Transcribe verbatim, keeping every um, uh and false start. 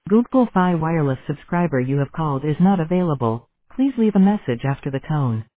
Google Fi wireless subscriber you have called is not available. Please leave a message after the tone.